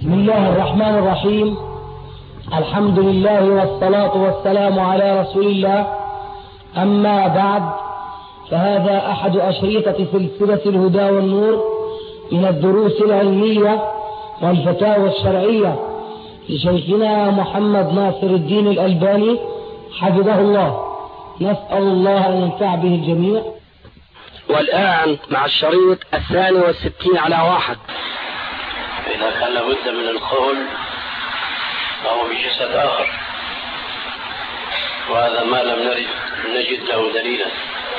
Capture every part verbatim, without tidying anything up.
بسم الله الرحمن الرحيم. الحمد لله والصلاة والسلام على رسول الله. أما بعد، فهذا أحد أشرطة سلسلة الهدى والنور من الدروس العلمية والفتاوى الشرعية لشيخنا محمد ناصر الدين الألباني حفظه الله. نسأل الله أن ينفع به الجميع. والآن مع الشريط الثاني والستين على واحد. إذا كان لابد من القول فهو بجسد آخر، وهذا ما لم نرد نجد له دليلا،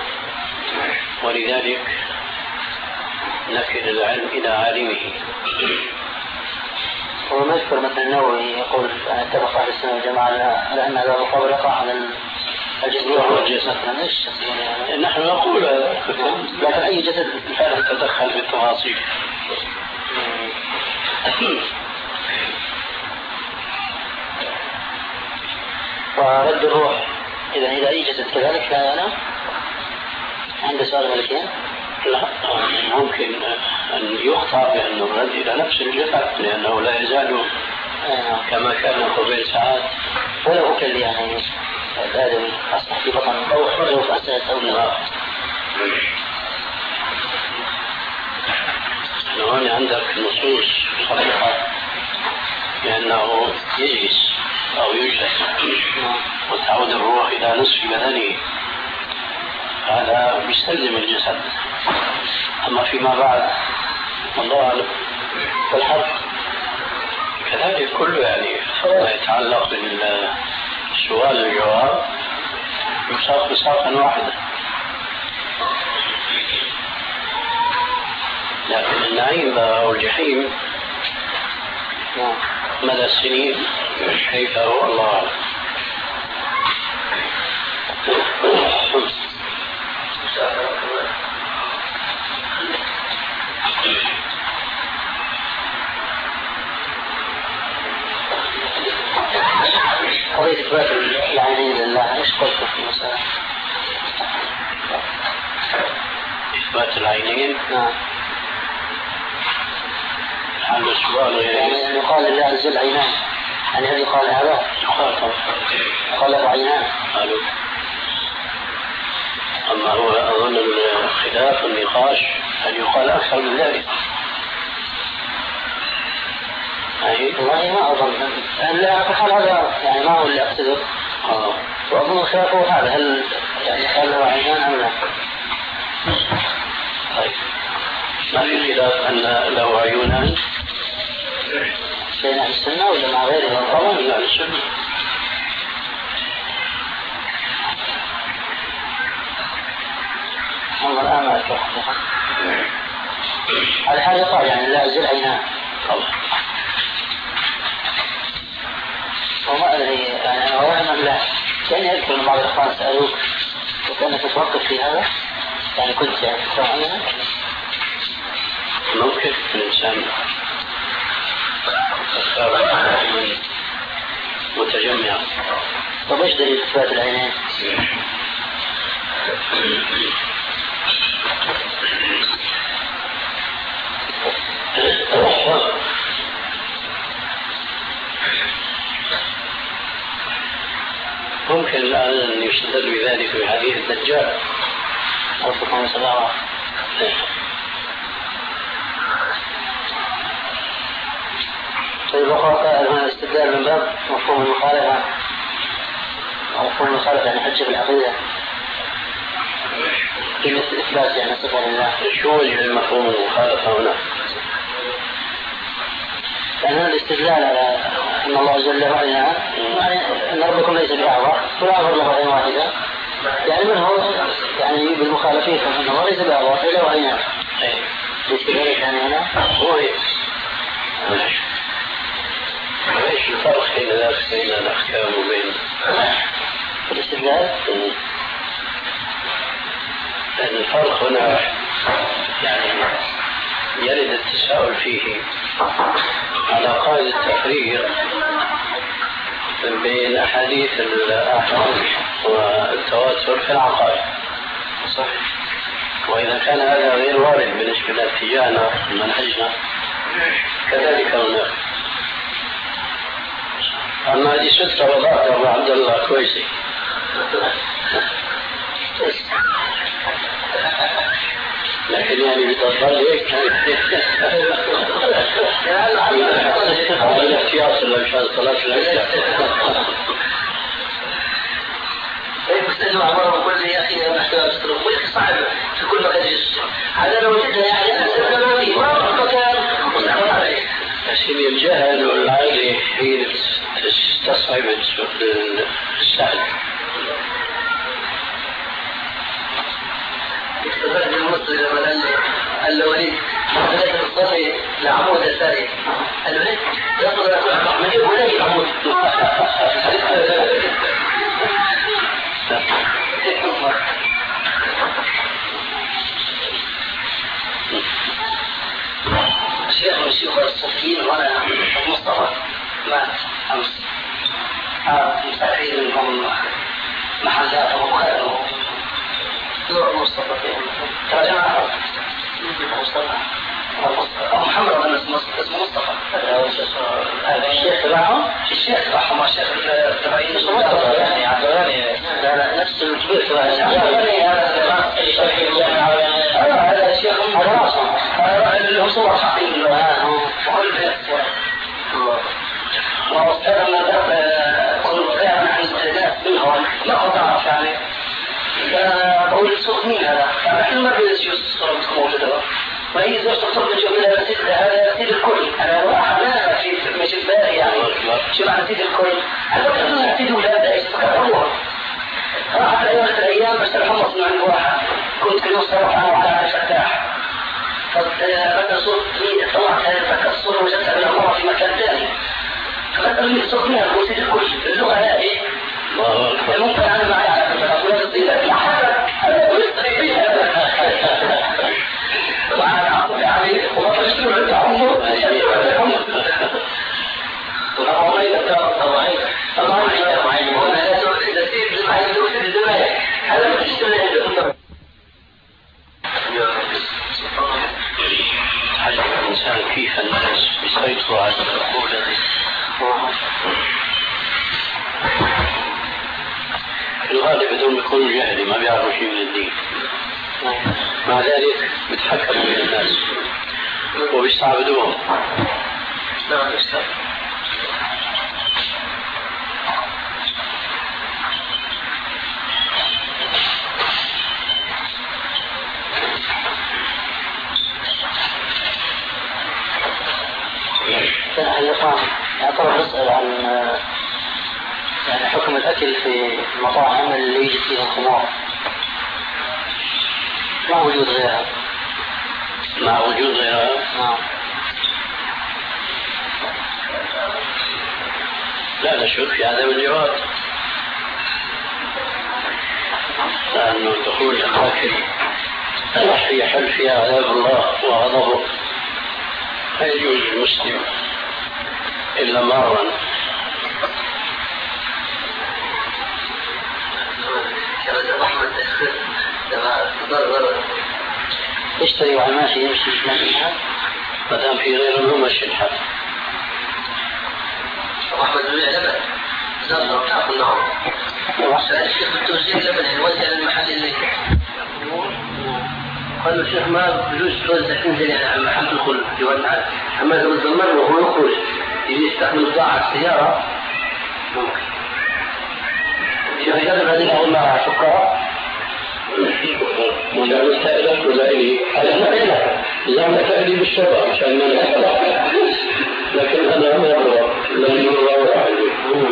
ولذلك نكل العلم إلى عالمه. ونذكر مثل النووي يقول اتفق أهل السنة والجماعة على أن هذا القول يقع على الجسد والجسد. نحن نقول لكن أي جسد لا نتدخل في التفاصيل. ورد الروح إذا إذا أي جسد كذلك لا ينام عند سؤال الملكين؟ لا، ممكن أن يخطأ بأنه الرد إلى نفس الجسد، لأنه لا يزال كما كان قبل ساعات. ولو أكل يعني الآدمي أصبح في بطن أو حره في أساس أو لا. هنا عندك نصوص صريحة بأنه يجلس أو يجلس وتعود الروح إلى نصف بدنه، هذا يستلزم الجسد. أما فيما بعد والله أعلم. والحق كذلك كله يعني ما يتعلق بالسؤال والجواب يساق بساقا واحدا، لكن النعيم أو الجحيم مدى السنين كيف هو الله أعلم. قضية إثبات العينين لله، إيش قلت في المسألة؟ إثبات العينين؟ نعم. هذا السؤال غير يعني يقال لله عز وجل عينان، يعني هذه قال هذا؟ يقال قال له عينان. قالوا. أما هو أظن الخلاف النقاش أن يقال أكثر من ذلك. أي والله ما أظن أن لا أقول هذا يعني ما هو اللي أقصده. آه. وأظن الخلاف هو هذا، هل يعني قال له عينان أم لا؟ طيب ما في خلاف أن له عيونان بين أهل السنة ولا مع غيرهم؟ طبعا من أهل السنة. والله الآن ما أذكر حقيقة. على حال يقال يعني لا أزل عينان. طبعا. وما أدري يعني أنا وهم أم لا، كأني أذكر أن بعض الأخوان سألوك وكأنك تتوقف في هذا، يعني كنت يعني فكرة معينة. ممكن الإنسان أفكار متجمعة. طب إيش دليل إثبات العينين؟ ممكن الآن أن يستدل بذلك في حديث الدجال. أصدقائي صلى الله عليه وسلم. طيب أخوة هنا الاستدلال من باب مفهوم المخالفة، مفهوم المخالفة يعني حجة بالعقيدة في مثل إثبات يعني صفة لله. شو وجه المفهوم المخالفة هنا؟ يعني الاستدلال على أن الله جل وعلا يعني أن ربكم ليس بأعور ولا أعور له عين واحدة، يعني من هو يعني بالمخالفين أن الله ليس بأعور إلا عينان. الاستدلال يعني هنا هو إيه؟ ايش الفرق بين بين الاحكام وبين الاستدلال؟ لأن الفرق هنا يعني يرد التساؤل فيه على قاعدة التفريق بين أحاديث الآحاد والتواتر في العقائد. صحيح. وإذا كان هذا غير وارد بالنسبة لاتجاهنا منهجنا كذلك هناك. هذه ستة وضعت أبو عبد الله كويسة. لكن يعني بتصل هيك هذا الاحتياط لمشان صلاة العشاء. بس انه عمره بقول لي يا اخي محتاج تصرف يا اخي صعب في كل مكان يجلس هذا لو وجدنا يعني انا سبب ما في ما مكان مستعمل عليه. بس الجهل والعقل هي تستصعب السهل. استفاد المصري لما قال لي قال له وليد بدأت تصلي لعمود الثاني قال له ليه؟ يصل لك أحمد ولا يعمود شيخ من شيوخ الصوفيين وانا مصطفى مات امس مستعيد منهم محلات وخير نور مصطفى ترجمة مصطفى محمد بن اسمه مصطفى الشيخ تبعهم الشيخ تبعهم الشيخ تبعين مصطفى يعني عبدالله لا لا نفس الكبير هذا الشيخ هذا راسه اللي هو صور حقيقي وكل بيت وأستاذ من كنت فاهم عن الناس منهم ما أعرف يعني فأقول السوق مين هذا؟ نحن ما بيدرس شو الصورة موجودة وهي زوجة تطلب جملة سيد هذا سيد الكل أنا واحد لا في مش الباقي يعني شو معنى سيد الكل؟ أنا بقول سيد ولاد إيش فكر الله راح على يوم الأيام بس الحمص من عند واحد كنت في نص روح أنا وعلى عائشة فتاح فبدأ صوت مين طلعت هذه الصورة وجدتها بالأمارة في مكان ثاني فبدأ مين صوت مين هو سيد الكل اللغة لا إيه ممكن أنا معي على فكرة الطيلة لا حاجة أنا مستريحين هذا وأنا أعطي عليه وما تشتروا عند عمر يشتروا عند عمر طبعا طبعا طبعا إذا سيد المعين دو سيد المعين هذا ما تشتري عند حاجة الإنسان كيف الناس يسيطروا على العقول في الغالب بدون يكونوا جاهلي ما بيعرفوا شيء من الدين مع ذلك بتحكموا في الناس وبيستعبدوهم. نعم يستعبد. أعترف أسأل عن يعني حكم الأكل في المطاعم اللي يجي فيها الخمار مع وجود غيرها. مع وجود غيرها؟ نعم. لا نشك في عدم الجواز لأنه دخول الأكل التي يحل فيها عذاب الله وغضبه لا يجوز للمسلم إلا مرة. يشتري وعماشي يمشي منها ما دام في غيره ما شنحة. أحمد بن لبن زاد تأكل نار. الشيخ التوزيع لبن يوزع المحل اللي قال الشيخ ما بجوز توزع تنزل على المحل الكل يوزع أما إذا متضمن وهو يخرج يستخدم بضاعة السيارة ممكن. شيخ يجرب هذه الأول مع سكر ولا مسائلك ولا إلي لا مسائلي بالشبع عشان ما نسأل لكن أنا ما أقرأ لأنه الله أعلم.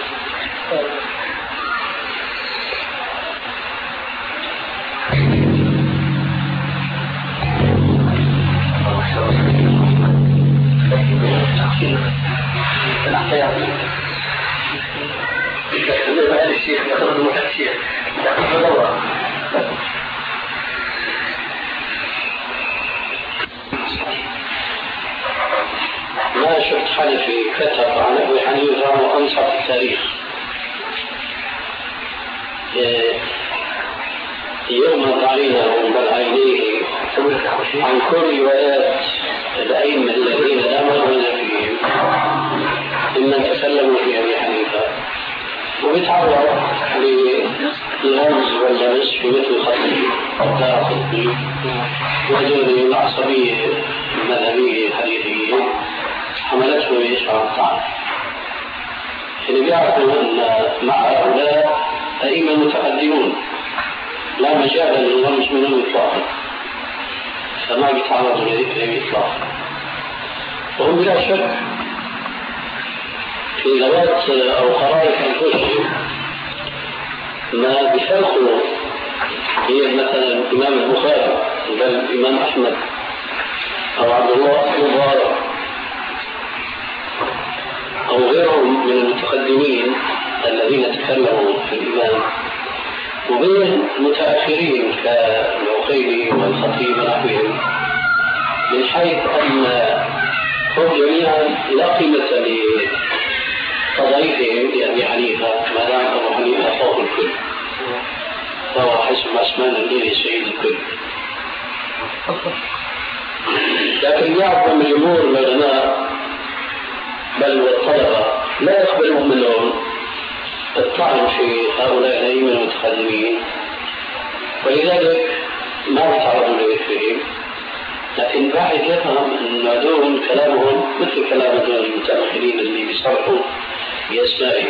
الشيخ يخرج متكشير يخرج دورة ما شفت حنفي كتب عن أبي حنيفة وأنصف التاريخ يوم علينا ومن عينيه عن كل روايات الأئمة الذين لا مغرب فيهم ممن تكلموا في أبي حنيفة ويتعرض للغمز واللمس في مثل خطي الدار الخطي وهذول العصبية المذهبية الحديثية حملته يشعر الطعن. اللي بيعرفوا أن مع هؤلاء أئمة متقدمون لا مجال للغمز منهم إطلاقا، فما بيتعرضوا لذكرهم إطلاقا. وهم بلا شك في لغات أو قرارة أنفسهم ما بفرقوا هي مثلا الإمام البخاري بل الإمام أحمد أو عبد الله المبارك أو غيرهم من المتقدمين الذين تكلموا في الإمام، وبين المتأخرين كالعقيلي والخطيب ونحوهم، من حيث أن هم جميعا لا قيمة لتضعيفهم لأبي حنيفة ما دام أبو حنيفة فوق الكل، فهو حسب ما سمعنا الليل سيد الكل. لكن يعظم الجمهور العلماء بل والطلبة لا يقبلون منهم الطعن في هؤلاء الأئمة المتقدمين، ولذلك ما يتعرضوا لذكرهم. لكن بعد يفهم أن هذول كلامهم مثل كلام هذول المتأخرين اللي بيصرحوا بأسمائهم،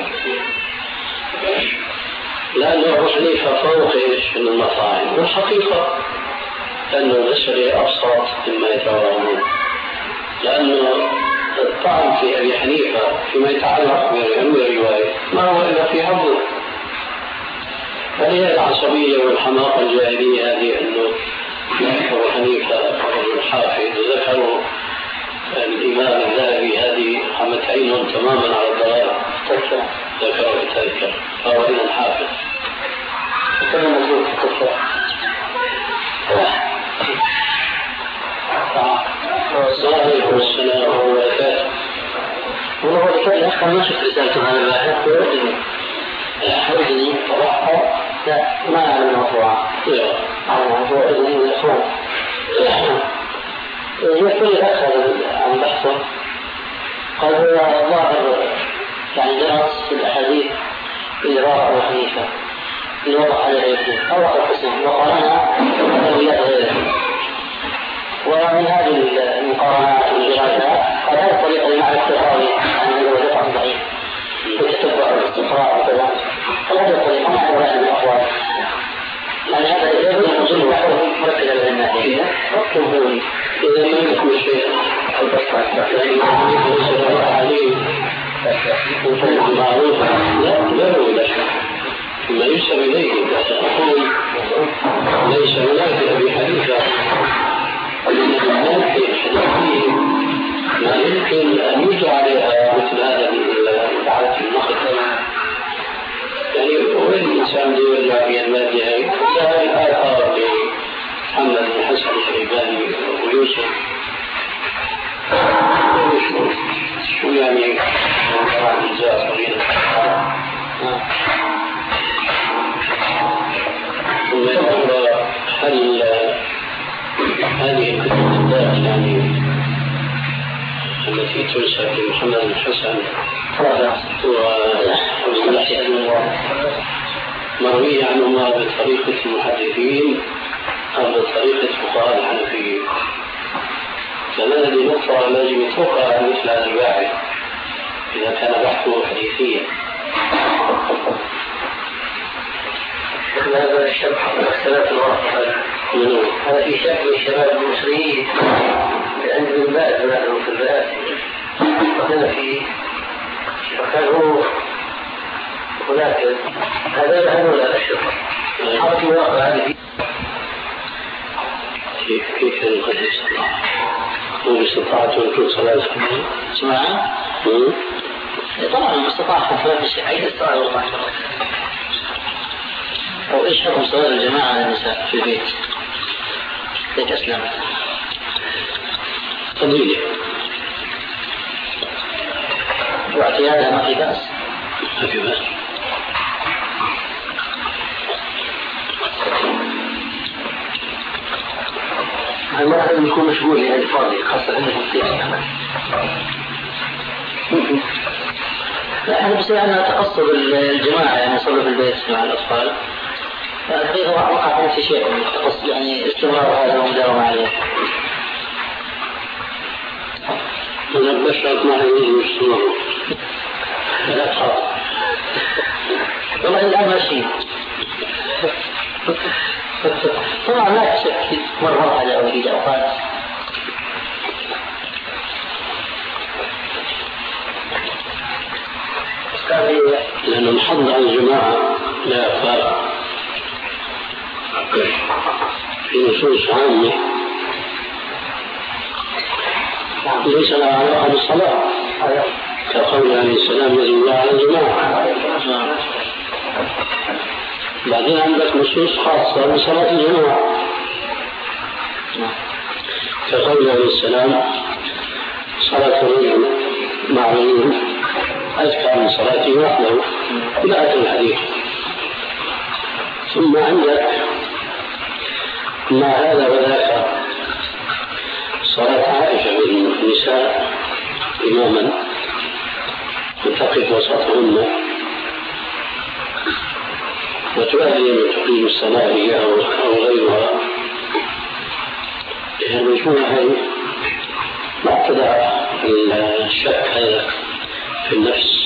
لأنه أبو حنيفة فوق إيش من المطاعن، والحقيقة أنه المسألة أبسط مما يتوهمون، لأنه الطعن في أبي حنيفة فيما يتعلق بالرواية ما هو إلا في حظه. فهي العصبية والحماقة الجاهلية هذه أنه أبو حنيفة رجل حافظ وذكروا الإمام الذهبي هذه حمت عينهم تماما على الضلال، ذكروا التذكر فهو إذن حافظ كما مزود في التذكر. الصلاة والسلام وبركاته. والله الكلام أخذ ما شفت رسالته هذا الواحد حوزني طبعا لا ما أعلم الموضوع على موضوع إذني والإخوان يقول أخذ عن بحثه قال هو ظاهر يعني درس في الأحاديث اللي رأى أبو حنيفة اللي وضع على العيد أو القسم وقرأنا أولياء غيره، ومن هذه المقارنات والدراسات قال هذه الطريقة لمعرفة الراوي عن الوجه ضعيف وتتبع الاستقراء وكذا، فهذه الطريقة ما أعرف عن الأخوات يعني هذا يجب أن يجب وحده مركز على الناحية ركبوني إذا لم يكن شيء البصرة فإن يكون عليه وفهم معروف لا يروا إلى شيء ما يسر إليه. أقول ليس هناك أبي حنيفة من الناحية الحديثية ما يمكن أن يجعل عليها مثل هذا العادة المخطئة، يعني هو الإنسان اللي يرجع في المادة ظهر الآثار لمحمد بن حسن الشيباني ويوسف شو يعني طبعا إجزاء صغيرة ثم يقول هل هذه الكتب يعني التي تنسب لمحمد بن حسن مروية عنهما بطريقة المحدثين أو بطريقة فقهاء الحنفيين، فما الذي نقطع لازم يتوقع مثل هذا الواحد إذا كان بحثه حديثيا. هذا الشرح اختلاف الواقع منه هذا في شكل الشباب المصريين عند ابن باز ونحن في البلاد وهنا في وكانوا هناك هذا يهمون هذا الشرح حركة الواقع هذه كيف كيف قد استطاع قد استطاعت أن صلاة سمعا طبعا استطاع فلا في شيء أي استطاع والله. أو إيش حكم صلاة الجماعة على النساء في البيت بيت أسلام قضية واعتيادها ما في بأس ما في بأس. المرأة لازم يكون مشغول يعني فاضي خاصة عندك مستيقظ لا أنا بس أنا تقصد الجماعة يعني يصلوا في البيت مع الأطفال. الحقيقة وقع نفس الشيء تقصد يعني استمرار هذا ومداومة عليه. أنا بشرت ما هي مستمر. لا تخاف. والله الآن ماشي. طبعا لا تشك مرة واحدة أو في أوقات. لأن الحظ على الجماعة لا فرق في نصوص عامة ليس لها علاقة بالصلاة كقول عليه السلام يجب الله على الجماعة. بعدين عندك نصوص خاصة بصلاة الجماعة كقول عليه السلام صلاة الرجل مع الرجل أذكى من صلاته وحده إلى آخر الحديث. ثم عندك مع هذا وذاك صلاة عائشة بالنساء إماما تقف وسطهن وتؤدي من تقييم الصلاة هي أو غيرها. يخرجون هذه ما ابتدع الشك هذا في النفس.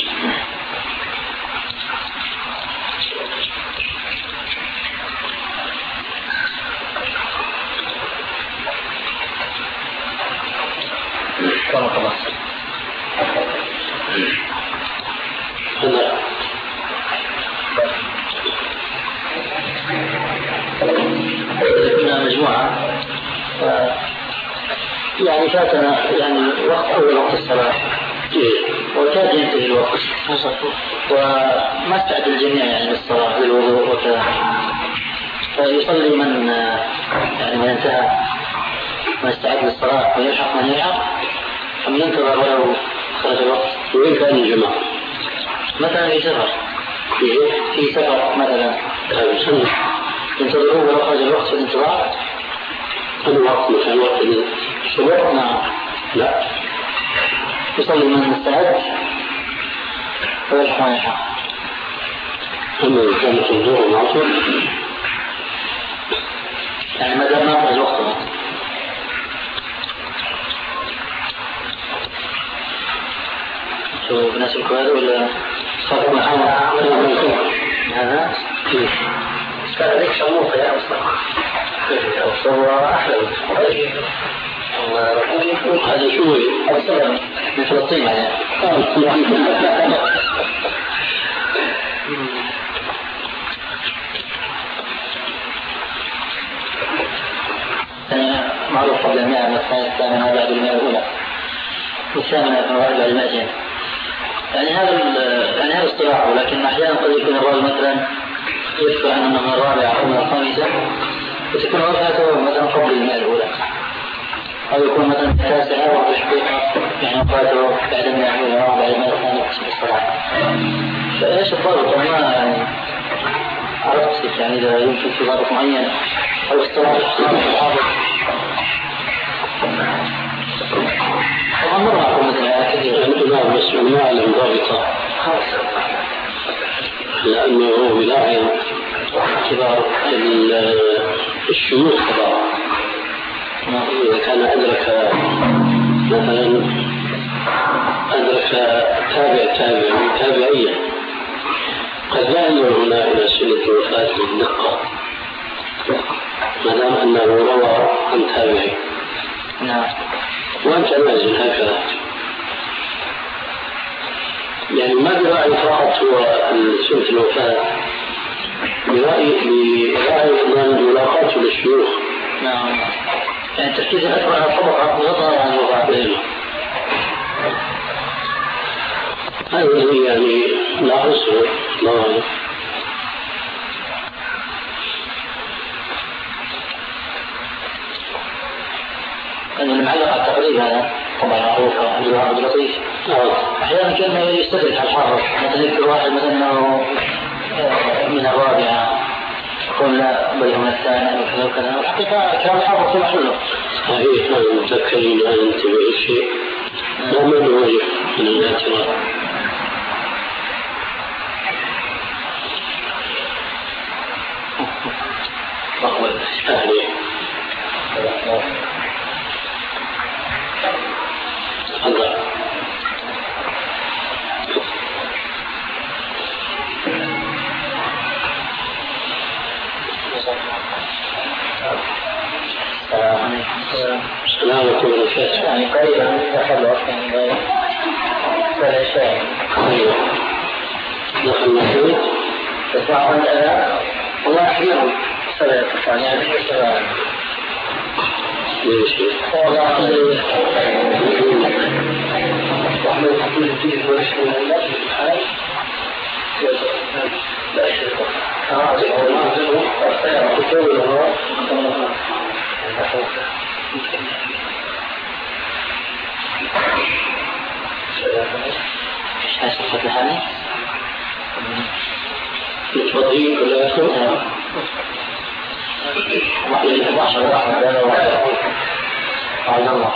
كما خلاص أنا كنا مجموعة يعني فاتنا يعني وقت أول وقت الصلاة وكاد ينتهي الوقت وما استعد الجميع يعني للصلاة للوضوء وكذا فيصلي من يعني من انتهى ما استعد للصلاة ويلحق من يلحق أم ينتظر ولو خرج الوقت. وين كان الجماعة؟ مثلا في سفر في سفر مثلا ينتظرون ولو خرج الوقت في الانتظار. الوقت مثلا وقت الصبح. نعم لا يصلي من استعد ويلحق من يلحق. أما إذا كانت الظهر والعصر يعني ما دام ما خرج الوقت بناسبك هذا ولا صار محمد هذا كان لك شموخ يا أصلا هو أحلى هذا شو أصلا من فلسطين يعني معروف قبل المئة من السنة الثامنة بعد المئة الأولى والثامنة من بعد المئتين. يعني هذا يعني هذا اصطلاح ولكن أحيانا قد يكون الراوي مثلا يذكر أنه من الرابعة أو من الخامسة وتكون وفاته مثلا قبل المئة الأولى أو يكون مثلا التاسعة وفي الحقيقة يعني وفاته بعد المئة الأولى أو بعد المئة الثانية في الصلاة. فإيش الضابط ما يعني عرفت يعني إذا يمكن في ضابط معين أو اصطلاح الضابط طبعا مرة أقول مثلا كثير الإمام مسلم ما أعلم ضابطة لأنه بلاعب كبار الشيوخ كبار. إذا كان أدرك مثلا أدرك تابع تابع تابعية قد لا ينظر هنا إلى سنة الوفاة بالدقة ما دام أنه روى عن تابعي. نعم. وأنت نازل هكذا يعني ما برأي فقط هو سنة الوفاة برأي برأي من ملاقاته للشيوخ. نعم. يعني تركيز الأكبر على الطبقة وغطاء عن الوفاة. هذه يعني لا أصل لا أن المعلق على التقريب هذا طبعا معروف عبد اللطيف أحيانا كان يستدرك على الحافظ مثلا يذكر واحد مثلا أنه من الرابعة يقول لا بل من الثاني وكذا وكذا. الحقيقة كان الحافظ في محله صحيح. أنا متذكرين أن انتبه الشيء لا من وجه من الاعتراف مقبل أهلي تفضل. السلام عليكم ورحمة الله. يعني قريبا دخل الوقت يعني فالعشاء. أيوه. دخل المسجد. تسمعون الأذان؟ والله أحيانا صلاة الثانية يعني في الصلاة. ليش؟ والله وحنا نحكي فيه ونشكر الله سبحانه. لا شيء. هذا هو ما هو. كتير هو. ايش صفة الحالي؟ متفضلين كلكم؟ واحد واحد واحد أنا واحد على الله.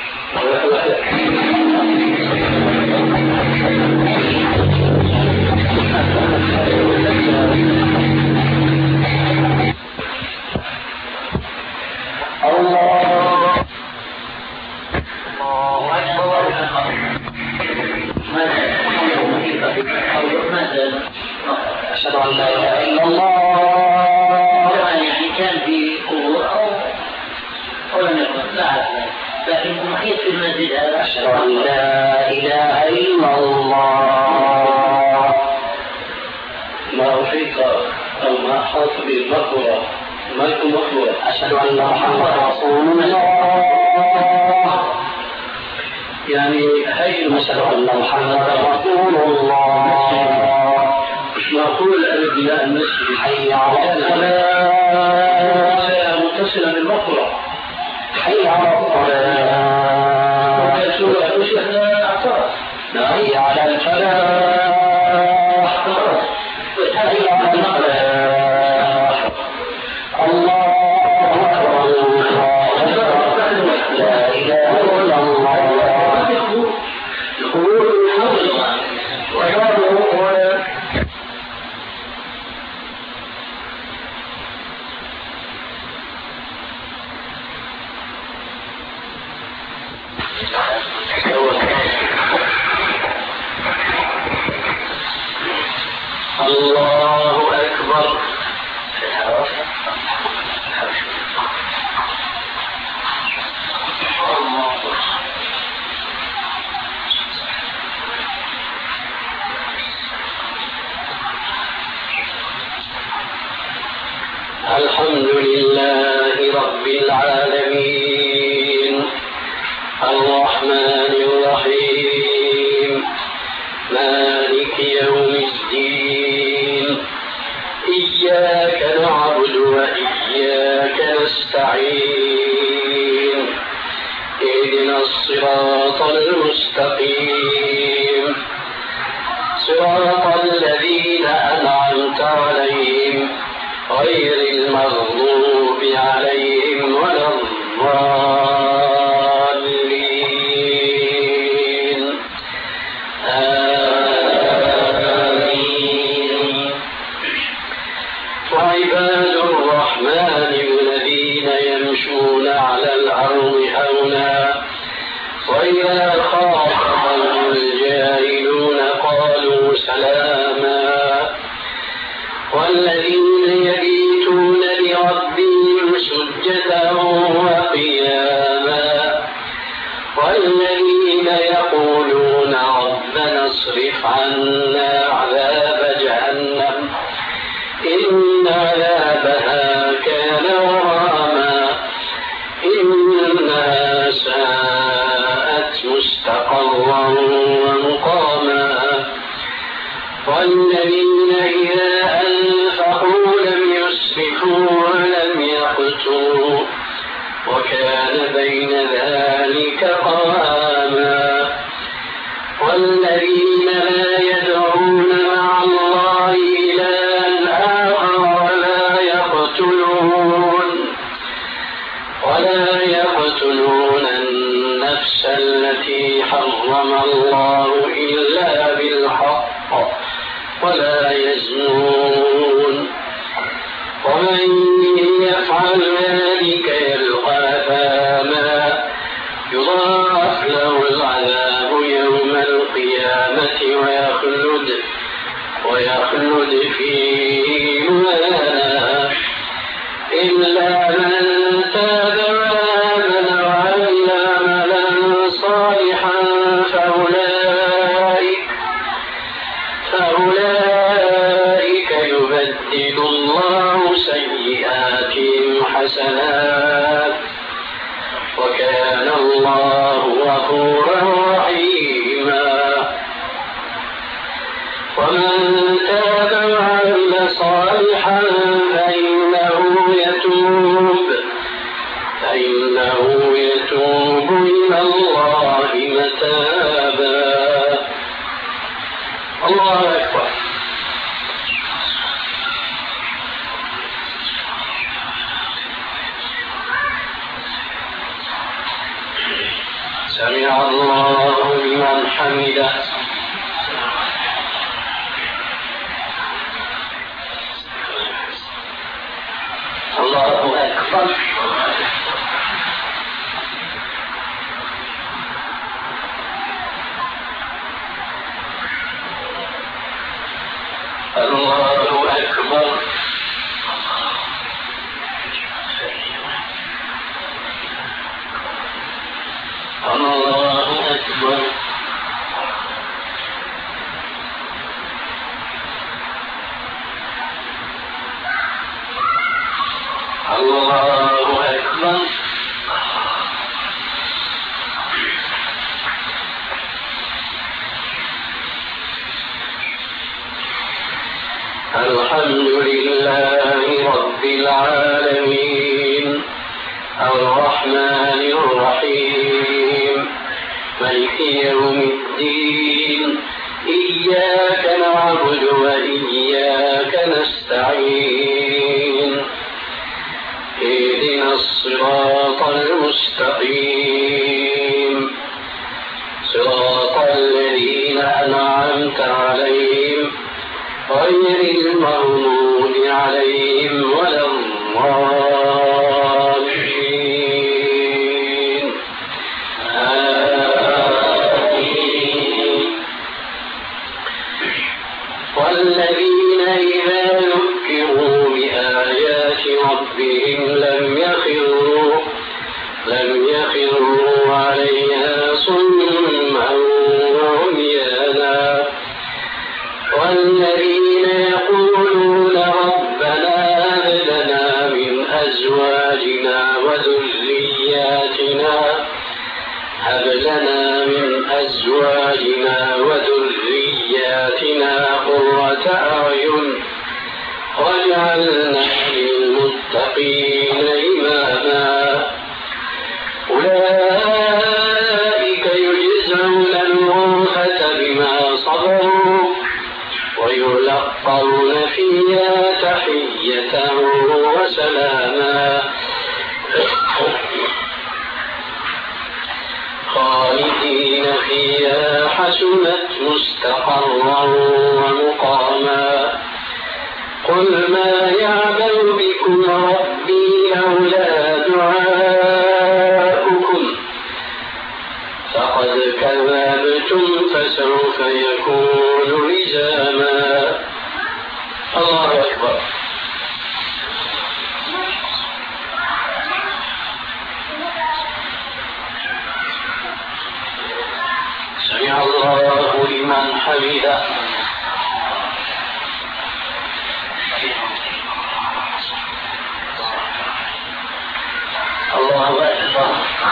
أشهد أن لا إله إلا الله. يعني كان في قبور أو أو لم يكن لا أعرف لكن محيط في المسجد هذا. أشهد أن لا إله إلا الله. ما أفيق أو ما حاط بالمقبرة ما يكون مقبرة. أشهد أن محمد رسول الله. يعني هي أشهد أن محمد رسول الله. مش معقول الأنبياء المسجد حي على الصلاة متصلة بالمقبرة. حي على الصلاة. مش إحنا اعترف. حي على الفلاح. حي على الفلاح. الله أكبر الله أكبر. لا إله إلا الله. يقول الله أكبر. الحمد لله رب العالمين الرحمن الرحيم مالك يوم الدين إياك نعبد وإياك نستعين اهدنا الصراط المستقيم صراط الذين أنعمت عليهم غير المغضوب عليهم ولا الضالين آمين. وعباد الرحمن الذين يمشون على الأرض هونا وإذا خاطبهم الجاهلون قالوا سلاما والذين يبيتون لربهم سجدا وقياما والذين يقولون ربنا اصرف عنا عذاب جهنم إن عذابها كان غراما إنها ساءت مستقرا ومقاما والذين إذا أنفقوا لم يسرفوا ولم يقتروا وكان بين ذلك قواما والذين لا يدعون مع الله إلها آخر ولا يقتلون ولا يقتلون النفس التي حرم الله إلا بالحق ولا يزنون ومن يفعل ذلك يلقى أثاما يضاعف له العذاب يوم القيامة ويخلد ويخلد فيه مهانا إلا من تاب وآمن وعمل عملا صالحا فأولئك فأولئك يبدل الله سيئاتهم حسنات وكان الله غفورا رحيما. ومن تاب وعمل صالحا فإنه يتوب فإنه يتوب إلى الله متابا. الله أكبر. سمع الله لمن حمده. الله أكبر. الله أكبر. الله أكبر. الله أكبر. الحمد لله رب العالمين الرحمن الرحيم مالك يوم الدين إياك نعبد وإياك نستعين اهدنا الصراط المستقيم صراط الذين أنعمت عليهم غير المغضوب عليهم ولا الضالين. آمين. والذين إذا ذكروا بآيات ربهم لم يخروا لم يخروا عليها صما وعميانا. والذين يقولون ربنا هب لنا من أزواجنا وذرياتنا هب لنا من أزواجنا وذرياتنا قرة أعين واجعلنا للمتقين إماما. أولئك يجزون الغرفة بما صبروا ويلقون فيها تحية وسلاما خالدين فيها حسنت مستقرا ومقاما. قل ما يعبأ بكم ربي لولا دعاؤكم فقد كذبتم فسوف يكون لزاما. الله أكبر. سمع الله لمن حمده. الله أكبر.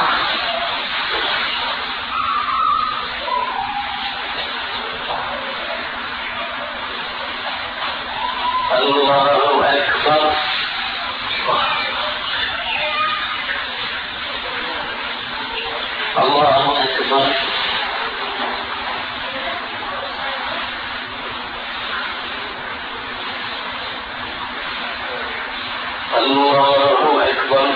الله أكبر. الله أكبر. الله أكبر.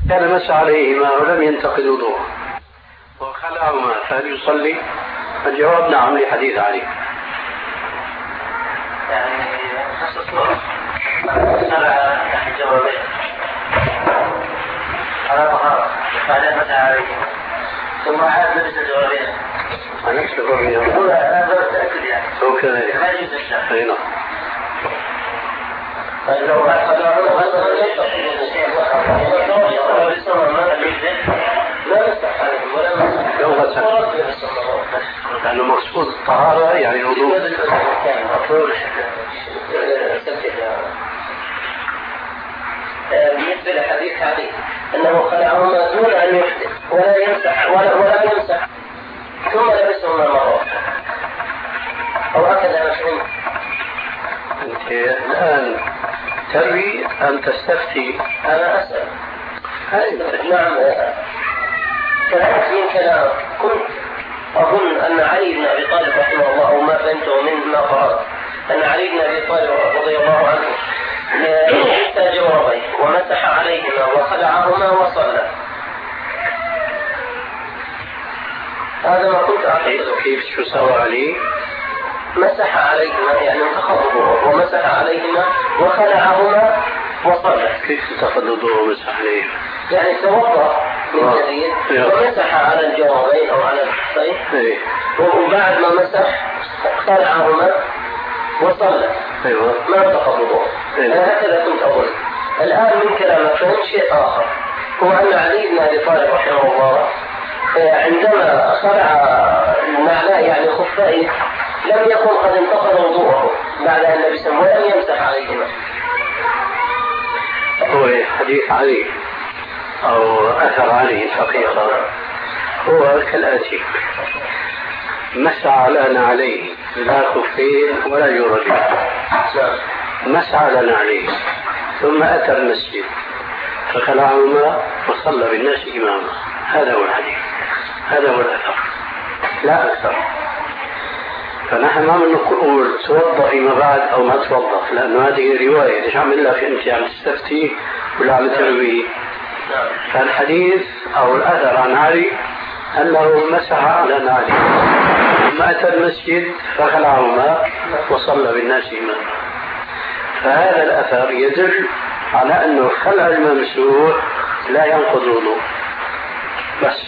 كان مسح عليهما ولم ينتقد وضوءه وخلعهما فهل يصلي؟ الجواب نعم لحديث علي. يعني نفس الصورة خلع يعني جوابين على طهارة بعدين مسح عليهما ثم عاد لبس الجوابين أنا أكتب بهم يقول أنا أتأكد يعني هو كذلك ما يجوز الشك. أي نعم. طيب لو خلعوا له لا مسح عليهم ولا مسح لو مسح لأنه مقصود الطهارة يعني الوضوء. بالنسبة لحديث علي أنه خلعهما دون أن يحدث ولا يمسح ولا ولا يمسح ثم لبسهما مرة أو هكذا مفهوم. أنت الآن تروي أم تستفتي؟ أنا أسأل. نعم كلامك من كلامك كنت أظن أن علي بن أبي طالب رحمه الله أو ما فهمته من ما قرأت أن علي بن أبي طالب رضي الله عنه لبس جوربيه ومسح عليهما وخلعهما وصلى. هذا ما كنت أعتقده. كيف شو سوى علي؟ مسح عليهما يعني انتخبه ومسح عليهما وخلعهما وصلى. كيف انتخذ وضوءه ومسح عليهما؟ يعني توضأ من جديد ومسح على الجوربين أو على الخفين وبعد ما مسح خلعهما وصلى. أيوة. ما انتخذ وضوءه. أنا هكذا كنت أقول. الآن من كلامك فهم شيء آخر هو أن علي بن أبي طالب رحمه الله عندما خلع معناه يعني خفين لم يكن قد انتقض وضوءه بعد أن لبسهم ولم يمسح عليهما. هو حديث علي أو أثر علي الحقيقة هو كالآتي: مسح لنا عليه لا خفين ولا جوربين، مسح لنا عليه ثم أتى المسجد فخلعهما وصلى بالناس إماما. هذا هو الحديث، هذا هو الأثر لا أكثر. فنحن ما بنقول توضأ فيما بعد أو ما توضأ، لأنه هذه رواية. ليش عم لك أنت عم تستفتي ولا عم تروي؟ فالحديث أو الأثر عن علي أنه مسح على علي ثم أتى المسجد فخلعهما وصلى بالناس إماما. فهذا الأثر يدل على أنه خلع الممسوح لا ينقض وضوء. بس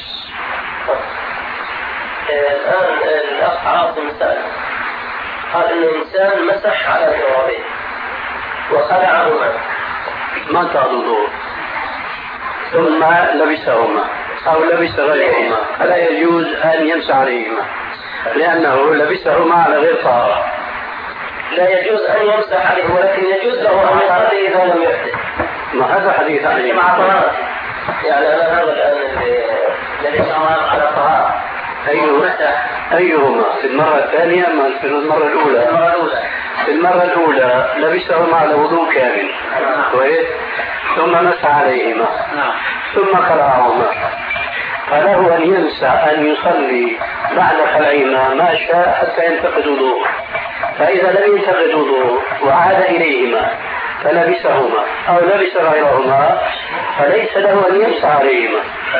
الآن الأخ عاصم سأل قال إن الإنسان مسح على الجوربين وخلعهما ما انتقض وضوء ثم لبسهما أو لبس غيرهما فلا يجوز أن يمسح عليهما لأنه لبسهما على غير طهارة. لا يجوز أن يمسح عليه ولكن يجوز له أن يصلي إذا لم يحدث. ما هذا حديث علي مع طهارة. يعني أنا هذا الآن لبسهما على طهارة. أيهما أيهما في المرة الثانية ما في المرة الأولى؟ المرة الأولى في المرة الأولى لبسهما على وضوء كامل كويس ثم مسح عليهما ثم خلعهما. فله أن ينسى أن يصلي بعد خلعهما ما شاء حتى ينتقد وضوءه. فإذا لم ينتقد وضوءه وعاد إليهما فلبسهما أو لبس غيرهما فليس له أن يمسح عليهما،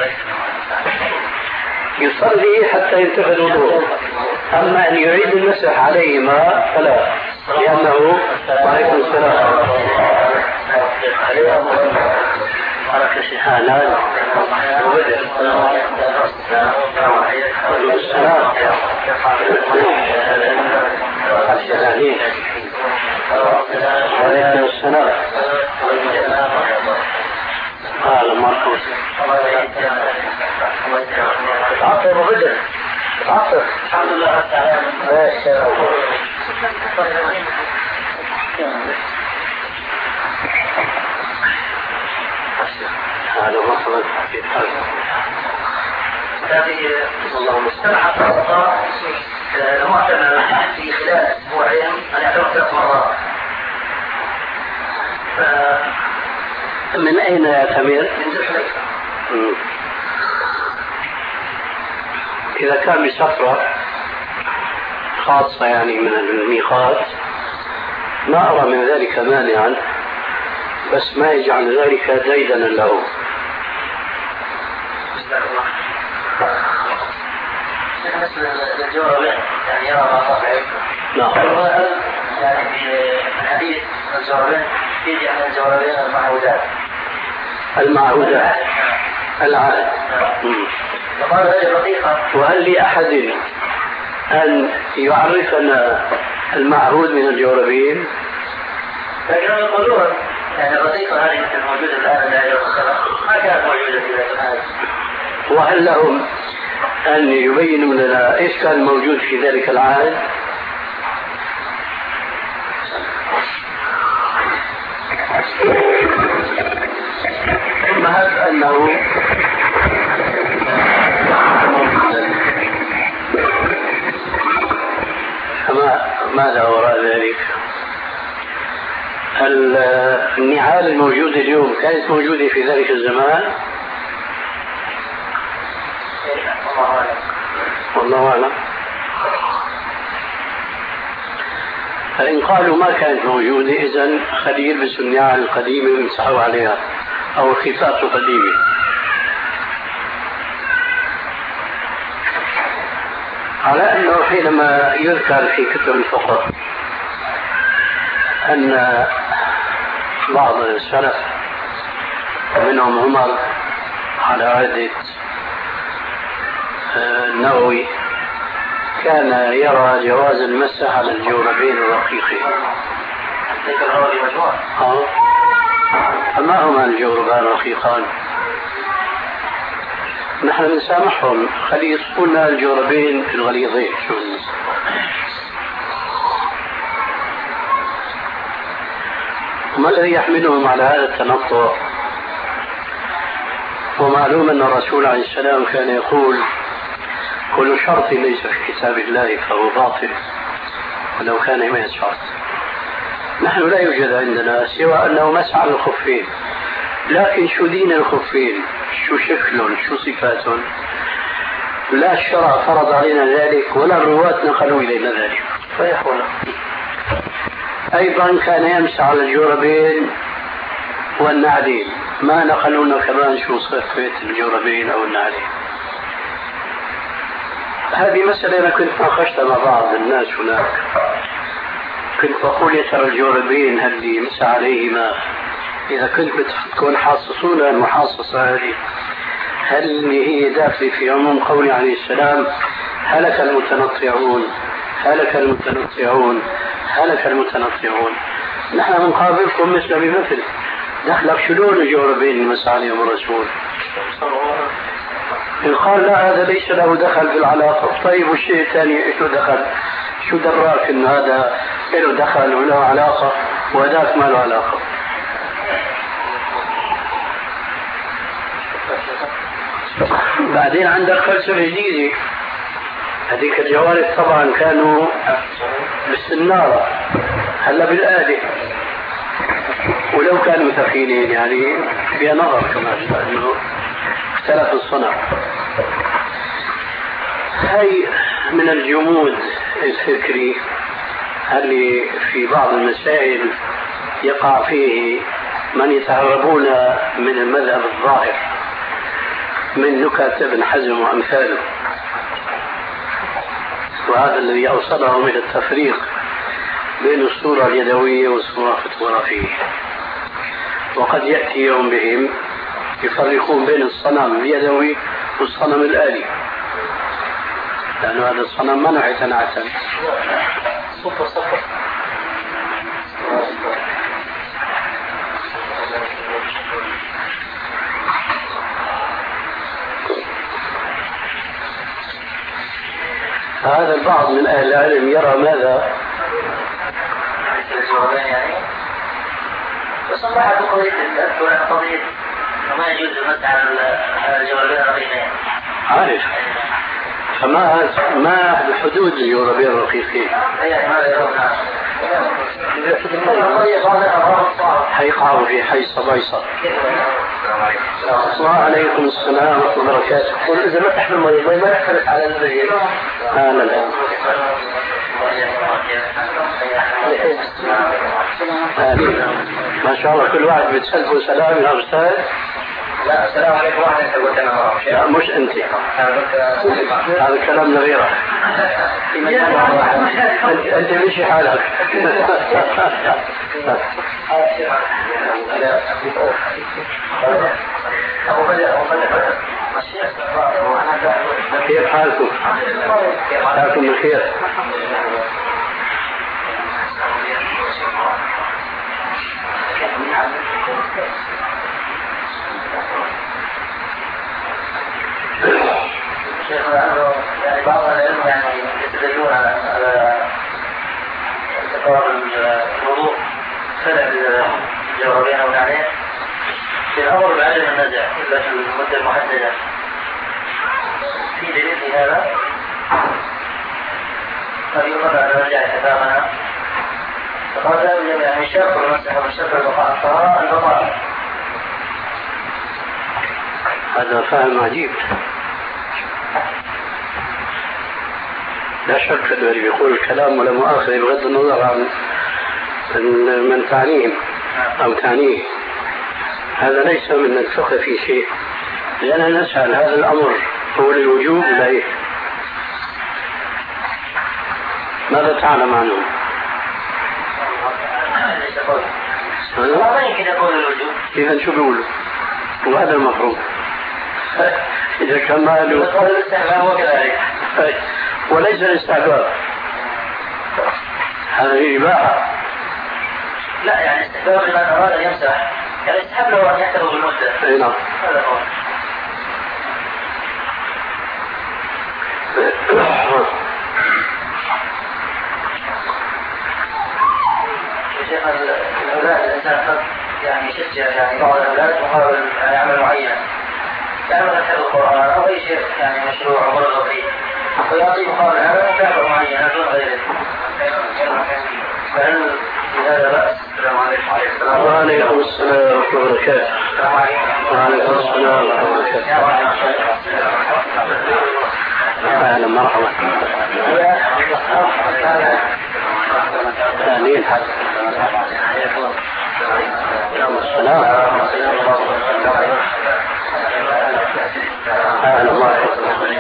يصلي حتى ينتقد وضوءه. أما أن يعيد المسح عليهما فلا، لأنه عليكم السلام حركة شحانات وبدأ السلام الشهادين عليكم السلام هذا مرحوس عطر وبدأ عطر الحمد لله تعالى هذا مصر في هذه اللهم استمع الصلاة المعتمد في خلال أسبوعين أن يعتمد ثلاث مرات. من أين يعتمر؟ من ذو الحليفة. إذا كان بسفرة خاصة يعني من الميقات ما أرى من ذلك مانعا، بس ما يجعل ذلك ديدنا له، بالنسبة للجوربين يعني يرى ما صحيح. نعم. يعني في الحديث الجوربين يجي عن الجوربين المعهودات. المعهودات. العادة. وهل لأحد أن يعرفنا المعهود من الجوربين؟ لكنهم يقولون يعني الرقيقة هذه مثل موجودة الآن لا يوصل ما كانت موجودة في ذلك الحال. وهل لهم أن يبينوا لنا إيش كان موجود في ذلك العهد؟ مهد أنه فما ماذا وراء ذلك؟ النعال الموجودة اليوم كانت موجودة في ذلك الزمان؟ والله أعلم. فإن قالوا ما كانت موجودة إذن خلي يلبسوا النعال القديمة ويمسحوا عليها أو الخفاف القديمة. على أنه حينما يذكر في كتب الفقه أن بعض السلف منهم عمر على عهد النووي كان يرى جواز المسح على الجوربين الرقيقين. اه فما هما الجوربان الرقيقان؟ نحن بنسامحهم خلي يصفونا الجوربين الغليظين. شو ما الذي يحملهم على هذا التنطع؟ ومعلوم أن الرسول عليه السلام كان يقول كل شرط ليس في كتاب الله فهو باطل ولو كان مئة شرط. نحن لا يوجد عندنا سوى أنه مسح على الخفين، لكن شو دين الخفين، شو شكلهم، شو صفاتهم، لا الشرع فرض علينا ذلك ولا الرواة نقلوا إلينا ذلك. فيقول أيضا كان يمسح على الجوربين والنعلين، ما نقلونا كمان شو صفة الجوربين أو النعلين. هذه مسألة أنا كنت ناقشتها مع بعض الناس هناك، كنت بقول يا ترى الجوربين هل يمسح عليهما إذا كنت بتكون حاصصون المحاصصة هذه هل هي داخلة في عموم قول عليه السلام هلك المتنطعون هلك المتنطعون هلك المتنطعون. نحن بنقابلكم مثل بمثل، دخلك شلون الجوربين المسح عليهم الرسول؟ إن قال لا هذا ليس له دخل في العلاقة، طيب والشيء الثاني له دخل، شو دراك إن هذا له دخل وله علاقة وهذاك ما له علاقة؟ بعدين عندك فلسفة جديدة، هذيك الجوارب طبعا كانوا بالسنارة هلا بالآلة، ولو كانوا ثقيلين يعني فيها نظر كمان لأنه اختلف الصنع. هاي من الجمود الفكري اللي في بعض المسائل يقع فيه من يتهربون من المذهب الظاهر من نكت ابن حزم وأمثاله، وهذا الذي أوصلهم إلى التفريق بين الصورة اليدوية والصورة الفوتوغرافية. وقد يأتي يوم بهم يفرقون بين الصنم اليدوي والصنم الآلي، لأن هذا الصنم ما نوع تنعتم صفر صفر. هذا البعض من أهل العلم يرى ماذا؟ بس الله حتى قضية قضية وما يجوز المسح على الجوربين الرقيقين. عارف، فما ما بحدود الجوربين الرقيقين حيقعوا في حي صبيصة. وعليكم السلام ورحمة الله وبركاته. قل إذا ما تحمل المريض ما يختلف على المريض. آه لا لا. آمين. ما شاء الله كل واحد بتسلفه سلام يا أستاذ. لا السلام عليكم واحد انت قلت انا مرة لا مش انت هذا كلام غيره انت مشي حالك كيف حالكم؟ حالكم بخير؟ شيخنا يعني بعض العلم يعني يستدلون على استقرار الوضوء سنة الجوابين او العنين في الامر بعدم النزع الا في المدة المحددة. في دليل في هذا؟ قد يقول على رجع اتفاقنا فقال لا يوجد يعني الشرط والمسح والشرط البقاء الطهارة البقاء. هذا فهم عجيب. لا شك أنه يقول الكلام ولا مؤاخذة بغض النظر عن من تعنيهم أو تعنيه، هذا ليس من الفقه في شيء، لأننا نسأل هذا الأمر هو للوجوب لا. ماذا تعلم عنه؟ ما يمكن يقول الوجوب. إذا شو بيقولوا؟ وهذا المفروض. إذا كان ما له وليس الاستحباب، هذه إباحة. لا يعني استحباب لمن أراد أن يمسح، يعني استحب له أن يحتفظ بالمدة. أي نعم. هذا هو. شيخ الأولاد الإنسان قد يعني يشجع يعني بعض الأولاد محاول عمل معين، يعني مثلا حفظ القرآن أو أي شيء يعني مشروع أو مرغب فيه، ويعطي مقابل هذا مكافأة معينة دون غيره. فهل في هذا بأس؟ السلام عليكم. وعليكم السلام ورحمة الله وبركاته. وعليكم السلام ورحمة الله وبركاته. أهلا مرحبا. ثانيين حد. السلام. أهلا مرحبا.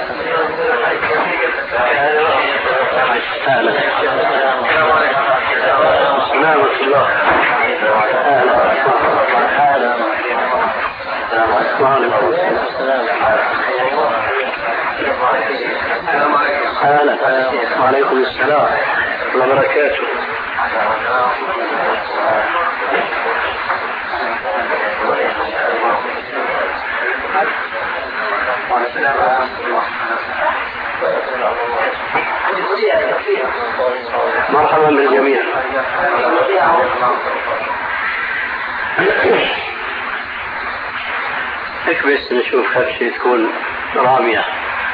أهلا. سلامة الله. أهلا. أهلا. وعليكم السلام. أهلا. وعليكم السلام وبركاته. مرحبا بالجميع. اكبس نشوف هالشي تكون رامية.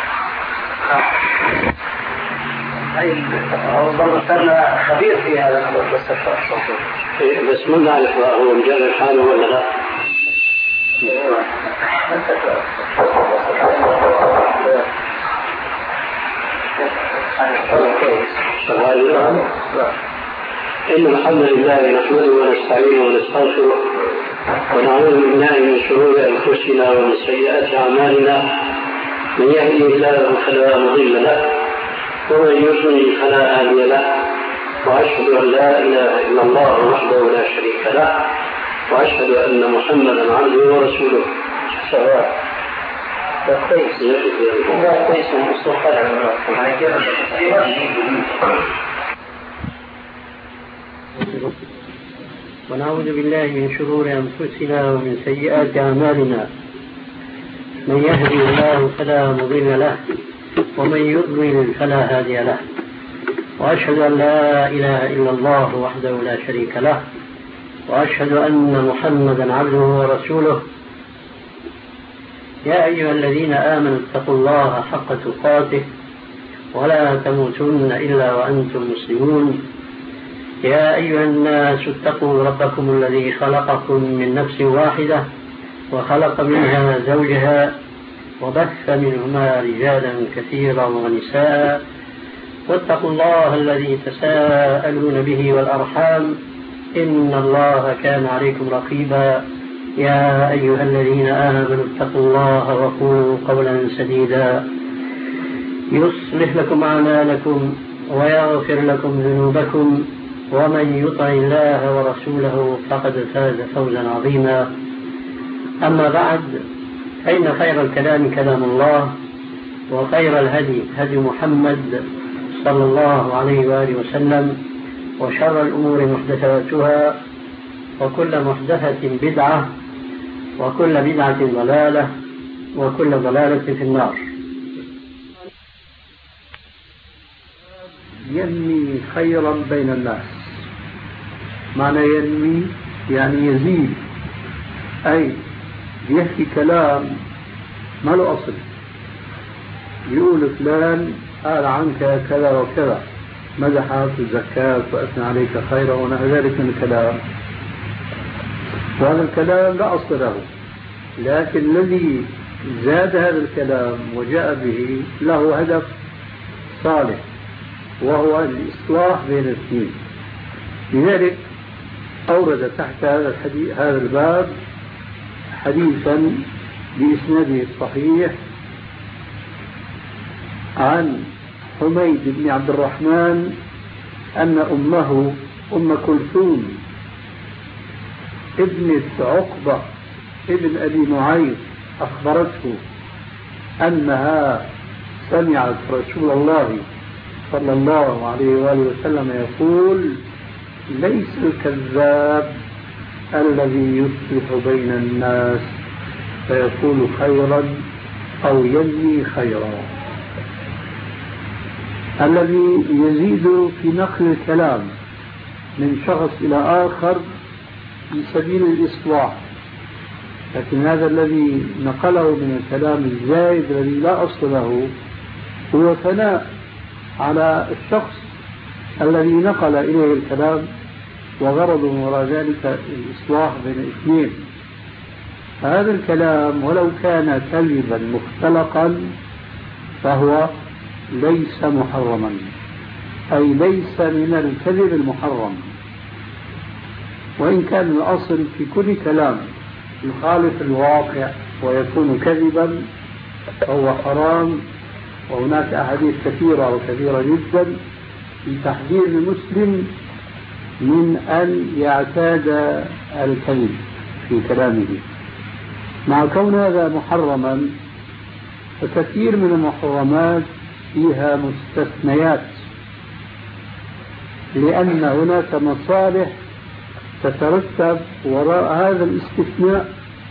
برضه صرنا خبير في هذا الموضوع بس بس ما نعرف هو مجرد حاله ولا لا. إن الحمد لله نحمده ونستعينه ونستغفره ونعوذ بالله من شرور أنفسنا ومن سيئات أعمالنا، من يهده الله فلا مضل له ومن يضلل فلا هادي له، وأشهد أن لا إله إلا الله وحده لا شريك له، وأشهد أن محمدا عبده ورسوله. سواء كويس كويس ونعوذ بالله من شرور أنفسنا ومن سيئات أعمالنا، من يهدي الله فلا مضل له ومن يضلل فلا هادي له، وأشهد أن لا إله إلا الله وحده لا شريك له، وأشهد أن محمدا عبده ورسوله. يا أيها الذين آمنوا اتقوا الله حق تقاته ولا تموتن إلا وأنتم مسلمون. يا أيها الناس اتقوا ربكم الذي خلقكم من نفس واحدة وخلق منها زوجها وبث منهما رجالا كثيرا ونساء، واتقوا الله الذي تساءلون به والأرحام إن الله كان عليكم رقيبا. يا أيها الذين آمنوا اتقوا الله وقولوا قولا سديدا يصلح لكم أعمالكم ويغفر لكم ذنوبكم ومن يطع الله ورسوله فقد فاز فوزا عظيما. أما بعد، فإن خير الكلام كلام الله، وخير الهدي هدي محمد صلى الله عليه وآله وسلم، وشر الأمور محدثاتها، وكل محدثة بدعة، وكل بدعة ضلالة، وكل ضلالة في النار. ينمي خيرا بين الناس. معنى ينمي يعني يزيد، أي يحكي كلام ما له أصل، يقول فلان قال عنك كذا وكذا، مدحك وزكاك وأثنى عليك خيرا ونحو ذلك من الكلام، وهذا الكلام لا أصل له، لكن الذي زاد هذا الكلام وجاء به له هدف صالح، وهو الإصلاح بين الاثنين. لذلك أورد تحت هذا الحديث هذا الباب حديثا بإسناده الصحيح عن حميد بن عبد الرحمن أن أمه أم كلثوم ابنة عقبة ابن أبي معيط أخبرته أنها سمعت رسول الله صلى الله عليه وآله وسلم يقول: ليس الكذاب الذي يصلح بين الناس فيقول خيرا أو ينمي خيرا، الذي يزيد في نقل الكلام من شخص إلى آخر في سبيل الإصلاح، لكن هذا الذي نقله من الكلام الزائد الذي لا أصل له هو ثناء على الشخص الذي نقل إليه الكلام، وغرضه وراء ذلك الإصلاح بين الاثنين. هذا الكلام ولو كان كذبا مختلقا فهو ليس محرما، أي ليس من الكذب المحرم، وإن كان الأصل في كل كلام يخالف الواقع ويكون كذبا فهو حرام. وهناك أحاديث كثيرة وكثيرة جدا في تحذير المسلم من أن يعتاد الكذب في كلامه. مع كون هذا محرما، فكثير من المحرمات فيها مستثنيات، لأن هناك مصالح تترتب وراء هذا الاستثناء،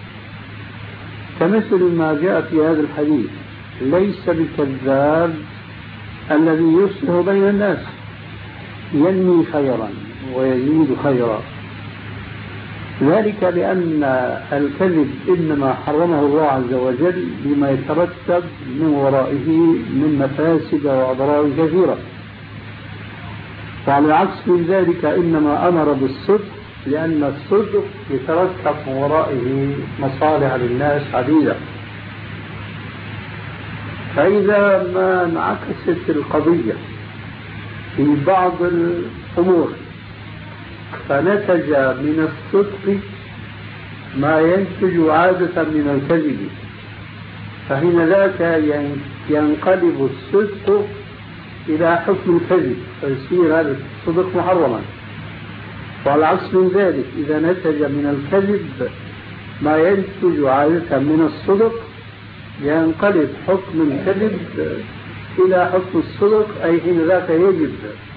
كمثل ما جاء في هذا الحديث: ليس بالكذاب الذي يصلح بين الناس، ينمي خيرا ويزيد خيرا. ذلك لأن الكذب إنما حرمه الله عز وجل بما يترتب من ورائه من مفاسد وأضرار كثيرة، وعلى العكس من ذلك إنما أمر بالصدق، لأن الصدق يترتب من ورائه مصالح للناس عديدة. فإذا ما انعكست القضية في بعض الأمور فنتج من الصدق ما ينتج عادة من الكذب، فحين ذاك ينقلب الصدق إلى حكم الكذب فيصير هذا الصدق محرما. وعلى العكس من ذلك، إذا نتج من الكذب ما ينتج عادة من الصدق ينقلب حكم الكذب إلى حكم الصدق، أي حين ذاك يجب.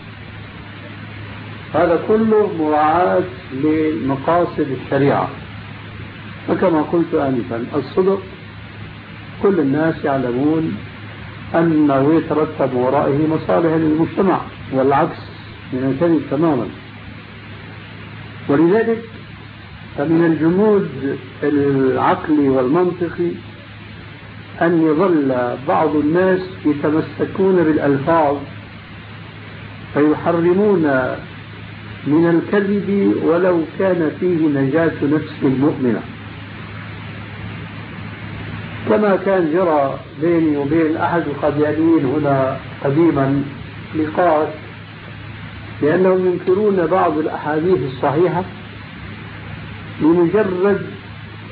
هذا كله مراعاة لمقاصد الشريعة. فكما قلت آنفا، الصدق كل الناس يعلمون أنه يترتب ورائه مصالح للمجتمع، والعكس من الكذب تماما. ولذلك فمن الجمود العقلي والمنطقي أن يظل بعض الناس يتمسكون بالألفاظ فيحرمون من الكذب ولو كان فيه نجاة نفس المؤمنة، كما كان جرى بيني وبين أحد القاديانيين هنا قديما لقاء، لأنهم ينكرون بعض الأحاديث الصحيحة لمجرد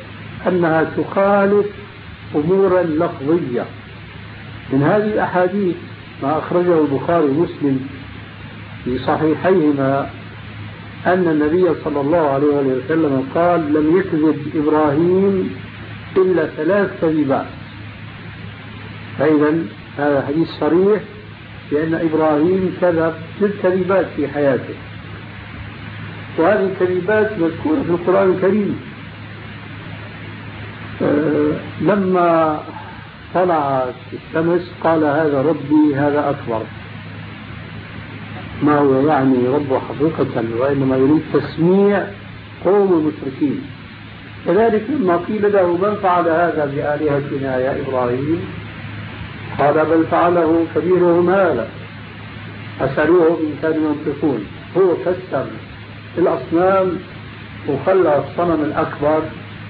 أنها تخالف أمورا لفظية. من هذه الأحاديث ما أخرجه البخاري ومسلم في صحيحيهما أن النبي صلى الله عليه وسلم قال: لم يكذب إبراهيم إلا ثلاث كذبات. فإذا هذا حديث صريح بأن إبراهيم كذب ست كذبات في حياته، وهذه الكذبات مذكورة في القرآن الكريم. أه لما طلعت الشمس قال: هذا ربي هذا أكبر. ما هو يعني ربه حقيقة، وإنما يريد تسميع قوم المشركين. كذلك لما قيل له: من فعل هذا بآلهتنا يا إبراهيم؟ قال: بل فعله كبيرهم هذا أسألوهم إن كانوا ينطقون. هو كسر الأصنام وخلى الصنم الأكبر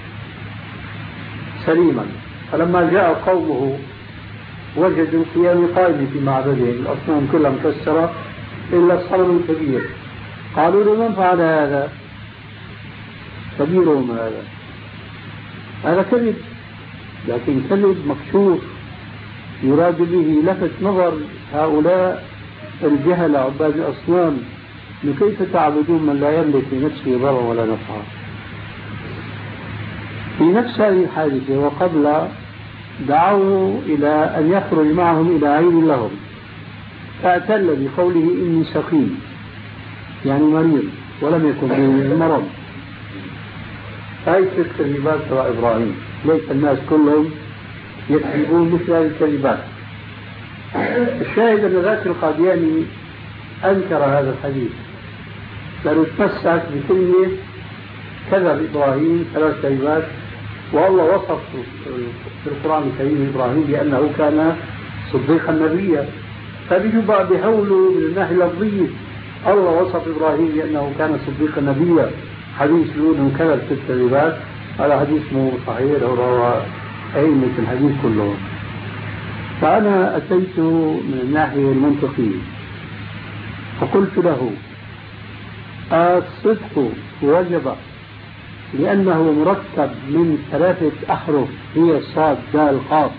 سليما. فلما جاء قومه وجدوا القيام قائم في معبدهم، الأصنام كلها مكسرة إلا الصنم الكبير. قالوا له: من فعل هذا؟ كبيرهم هذا. هذا كذب، لكن كذب مكشوف يراد به لفت نظر هؤلاء الجهلة عباد الأصنام: كيف تعبدون من لا يملك لنفسه ضرا ولا نفعا. في نفس هذه الحادثة وقبل دعوه إلى أن يخرج معهم إلى عين لهم، فاعتل بقوله: إني سقيم، يعني مريض ولم يكن به مرض. هاي ست كذبات تبع إبراهيم. ليس الناس كلهم يكذبون مثل هذه الكذبات. الشاهد أن ذاك القادياني أنكر هذا الحديث، لأنه تمسك بكلمة كذب إبراهيم ثلاث كذبات، والله وصف في القرآن الكريم إبراهيم بأنه كان صديقا نبيا. فبيجوا بهوله من الناحية اللفظية. الله وصف إبراهيم بأنه كان صديقا نبيا، حديث يقول أنه كذب ست كذبات، هذا حديث مو صحيح وروى أئمة الحديث كلهم. فأنا أتيت من الناحية المنطقية فقلت له: الصدق وجب لأنه مركب من ثلاثة أحرف هي صاد دال قاف،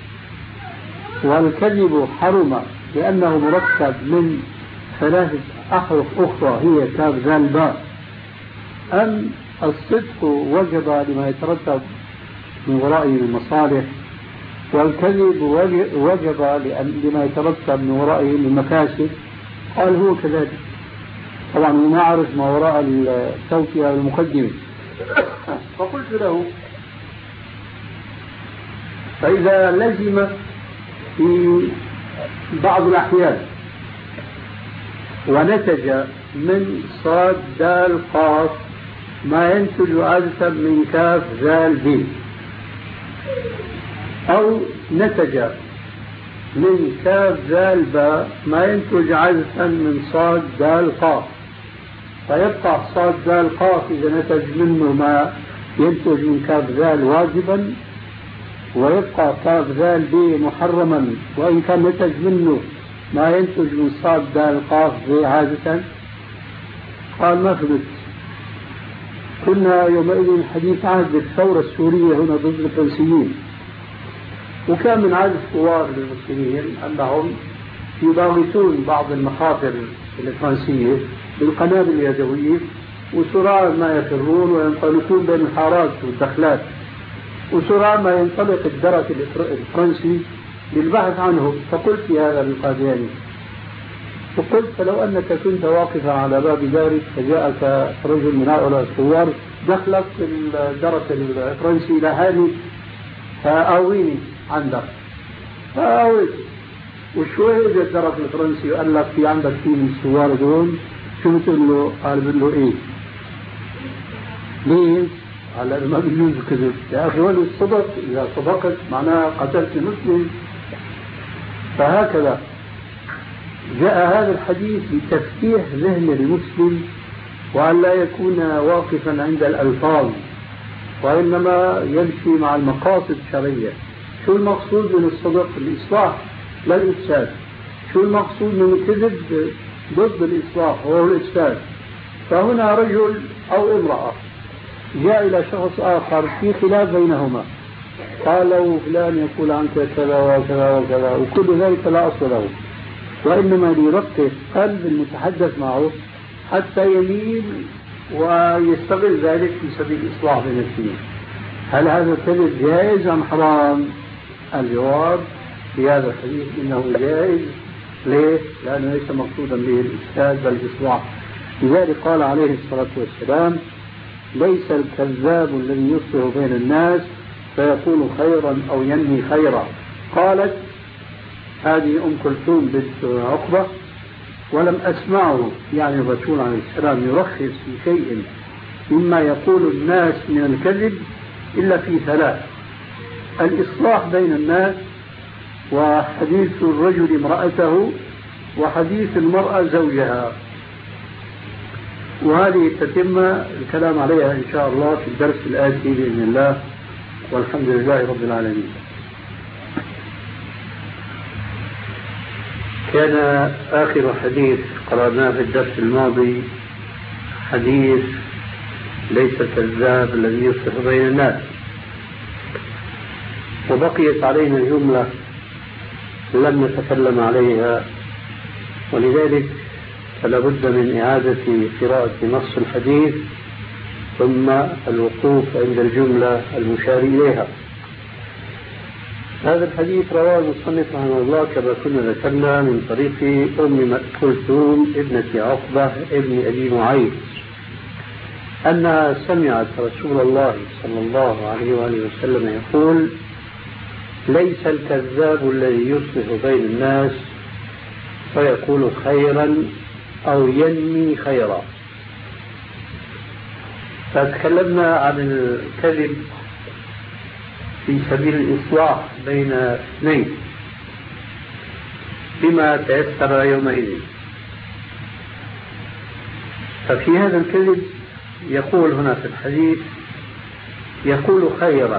والكذب حرم لأنه مركب من ثلاثة أحرف أخرى هي كاف ذال باء. أم الصدق وجب لما يترتب من ورائه المصالح، والكذب وجب لما يترتب من ورائه المفاسد. قال: هو كذلك. طبعا ما أعرف ما وراء التوكية والمقدمة. فقلت له: فإذا لزم في بعض الأحيان ونتج من صاد دال قاف ما ينتج عادة من كاف ذال ب، أو نتج من كاف ذال باء ما ينتج عادة من صاد دال قاف، فيبقى صاد دال قاف إذا نتج منه ما ينتج من كاف ذال واجبا، ويبقى كاف ذال ب محرما وإن كان نتج منه ما ينتج من صاد دال قاف ب عادة. قال: ما فهمت. كنا يومئذ حديث عهد بالثورة السورية هنا ضد الفرنسيين، وكان من عادة الثوار للمسلمين أنهم يباغتون بعض المخاطر الفرنسية بالقنابل اليدوية، وسرعان ما يفرون وينطلقون بين الحارات والدخلات، وسرعان ما ينطلق الدرك الفرنسي للبحث عنهم. فقلت هذا للقادياني، فقلت: فلو أنك كنت واقفا على باب دارك فجاءك رجل من هؤلاء الثوار دخلك الدرك الفرنسي إلى هاني فآويني عندك، فآويت، وشوي إذا الدرك الفرنسي وقال لك في عندك في من الثوار دون، شو بتقول له؟ قال: بقول له: إيه؟ ليه؟ قال: ما بيجوز الكذب يا أخي، ولو الصدق إذا صدقت معناها قتلت المسلم. فهكذا جاء هذا الحديث لتفتيح ذهن المسلم وأن لا يكون واقفا عند الألفاظ، وإنما يمشي مع المقاصد الشرعية. شو المقصود من الصدق؟ الإصلاح لا الإفساد. شو المقصود من الكذب؟ ضد الإصلاح وهو الإفساد. فهنا رجل أو امرأة جاء إلى شخص آخر في خلاف بينهما، قال له فلان يقول عنك كذا وكذا وكذا، وكل ذلك لا أصل له، وإنما ليرقق قلب المتحدث معه حتى يميل ويستغل ذلك في سبيل إصلاح بين الاثنين. هل هذا الكذب جائز أم حرام؟ الجواب في هذا الحديث إنه جائز. ليه؟ لأنه ليس مقصودا به الإفساد بل الإصلاح. لذلك قال عليه الصلاة والسلام: ليس الكذاب الذي يصلح بين الناس فيقول خيرا أو ينهي خيرا. قالت هذه أم كلثوم بنت عقبة: ولم أسمعه يعني الرسول عليه السلام يرخص في شيء مما يقول الناس من الكذب إلا في ثلاث: الإصلاح بين الناس، وحديث الرجل امرأته، وحديث المرأة زوجها. وهذه تتم الكلام عليها إن شاء الله في الدرس الآتي بإذن الله، والحمد لله رب العالمين. كان آخر حديث قرأناه في الدرس الماضي حديث ليس الكذاب الذي يصلح بين الناس، وبقيت علينا جملة لم نتكلم عليها، ولذلك فلا بد من إعادة قراءة نص الحديث ثم الوقوف عند الجملة المشار إليها. هذا الحديث رواه المصنف رحمه الله كما كنا ذكرنا من طريق أم كلثوم ابنة عقبة ابن أبي معيط أنها سمعت رسول الله صلى الله عليه وآله وسلم يقول: ليس الكذاب الذي يصلح بين الناس فيقول خيرا أو ينمي خيرا. فتكلمنا عن الكذب في سبيل الإصلاح بين اثنين بما تيسر يومئذ. ففي هذا الكذب يقول هنا في الحديث يقول خيرا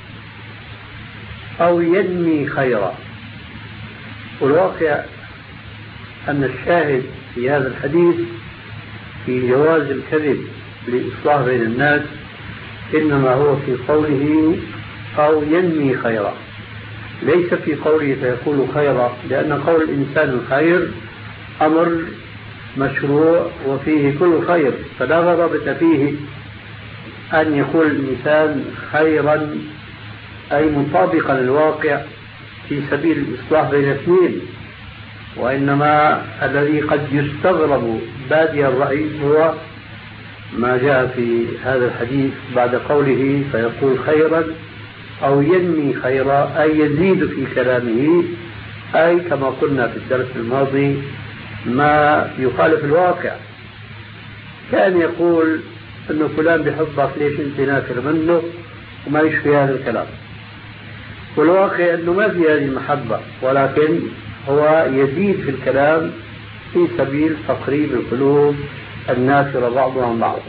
أو ينمي خيرا، والواقع أن الشاهد في هذا الحديث في جواز الكذب لإصلاح بين الناس إنما هو في قوله أو ينمي خيرا، ليس في قوله فيقول خيرا، لأن قول الإنسان الخير أمر مشروع وفيه كل خير، فلا غرابة فيه أن يقول الإنسان خيرا أي مطابقا للواقع في سبيل الإصلاح بين اثنين. وإنما الذي قد يستغرب بادي الرأي هو ما جاء في هذا الحديث بعد قوله فيقول خيرا أو ينمي خيرا، أي يزيد في كلامه، أي كما قلنا في الدرس الماضي ما يخالف الواقع. كان يقول أنه فلان بحبك ليش أنت نافر منه وما يشفي هذا الكلام، والواقع أنه ما في هذه المحبة، ولكن هو يزيد في الكلام في سبيل تقريب القلوب النافرة بعضها عن بعض.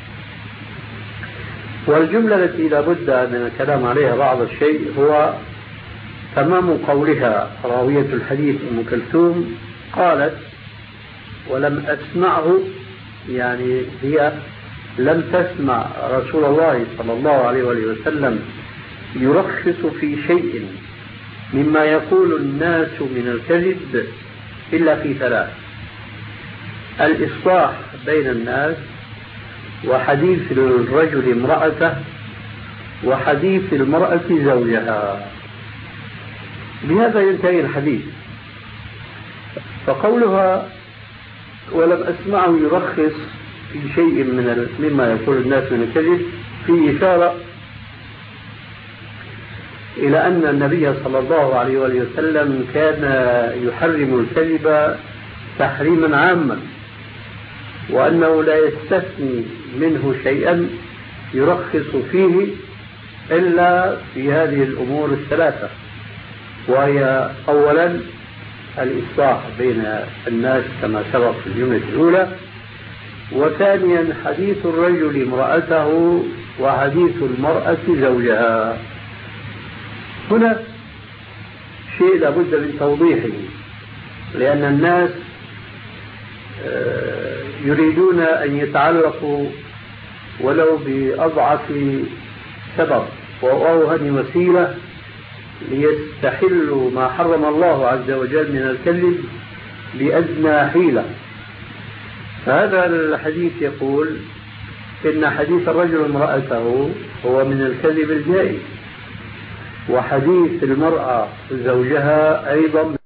والجملة التي لا بد من الكلام عليها بعض الشيء هو تمام قولها راوية الحديث أم كلثوم قالت: ولم أسمعه، يعني هي لم تسمع رسول الله صلى الله عليه وسلم يرخص في شيء مما يقول الناس من الكذب إلا في ثلاث: الإصلاح بين الناس، وحديث الرجل امرأته، وحديث المرأة زوجها. بهذا ينتهي الحديث. فقولها ولم أسمعه يرخص في شيء من مما يقول الناس من الكذب في إشارة إلى أن النبي صلى الله عليه وسلم كان يحرم الكذب تحريما عاما، وأنه لا يستثني منه شيئا يرخص فيه إلا في هذه الأمور الثلاثة، وهي أولا الإصلاح بين الناس كما سبق في الجملة الأولى، وثانيا حديث الرجل امرأته، وحديث المرأة زوجها. هنا شيء لابد من توضيحه، لأن الناس يريدون أن يتعلقوا ولو بأضعف سبب وأوهن وسيلة ليستحلوا ما حرم الله عز وجل من الكذب بأدنى حيلة. هذا الحديث يقول إن حديث الرجل امرأته هو من الكذب الجائز، وحديث المرأة زوجها أيضا